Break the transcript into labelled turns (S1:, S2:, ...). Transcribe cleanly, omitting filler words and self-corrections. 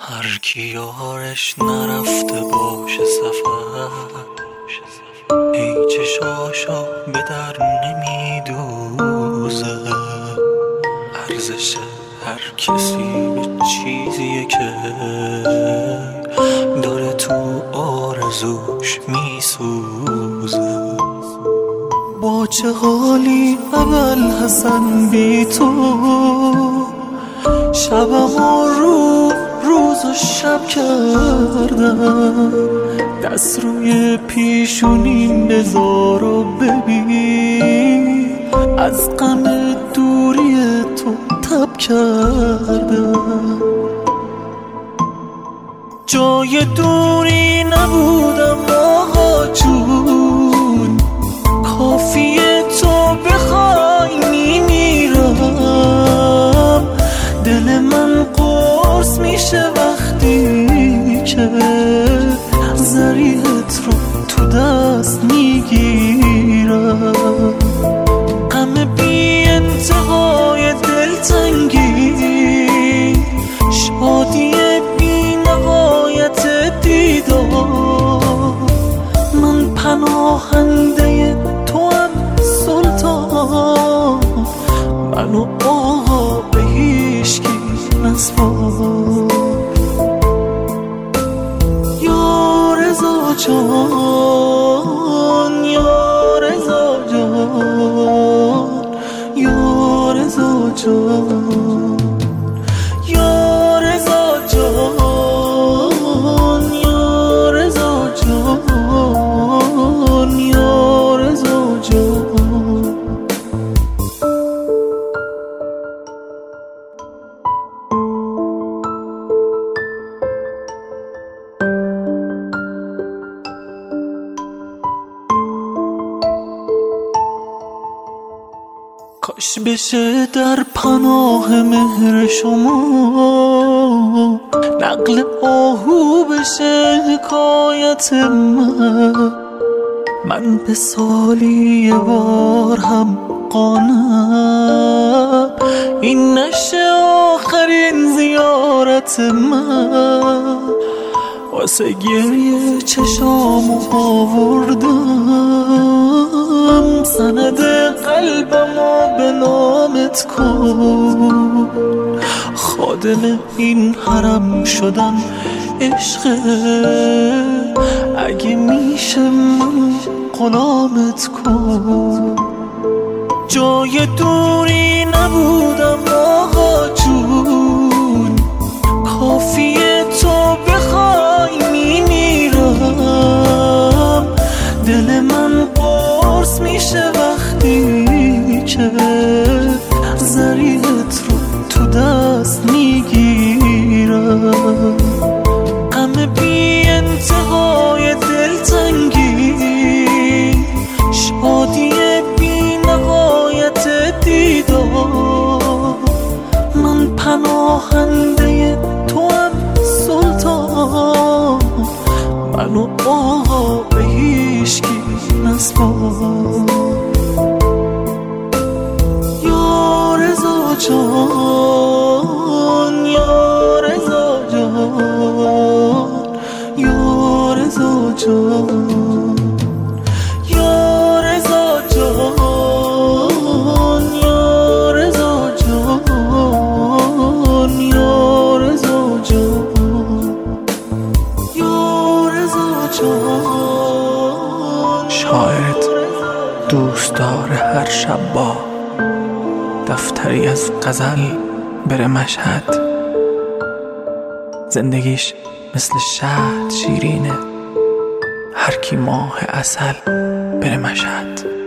S1: هر کی یارش نرفته باشه سفر، ای چشاشو به در نمیدوزه. ارزش هر کسی به چیزیه که داره تو آرزوش میسوزه. با چه حالی ابوالحسن بی تو، شبم و روز و شب کردم. دست روی پیشونیم بذار و ببین، از غم دوری تو تب کردم. جای دوری نبودم آقا جون، کافیه تو بخوای میمیرم. دل من قرص میشه وقتی که ضریحت رو تو دست میگیرم. غم بی انتهای دلتنگی، شادی بی نهایت دیدار. من پناهنده تو هم سلطان، منو آقا به هیچکی نسپار. یا رضا جان، یا رضا جان، یا رضا جان، یا رضا جان، یا رضا جان، یا رضا جان. کاش بشه در پناه مهر شما نقل آهو بشه حکایت من به سالی یه بار هم قانم. این نشه آخرین زیارت من، واسه گریه چشامو آوردم. سند قلبمو به نامت کن، خادم این حرم شدم عشقه. اگه میشه من غلامت کن. جای دوری نبودم آقا جون، کافیه تو بخوای میمیرم. دل من قرص میشه وقتی که ضریحت رو تو دست میگیرم. غم بی انتهای دلتنگی، شادی بی نهایت دیدار. من پناهنده تو هم سلطان، منو آقا به هیچکی نسپار. یا رضا جان، یا رضا جان، یا رضا جان، یا رضا جان، یا رضا جان، یا رضا جان، یا رضا جان.
S2: شاعرت دوست داره هر شب با دفتری از غزل بره مشهد. زندگیش مثل شهد شیرینه، هر کی ماه عسل بره مشهد.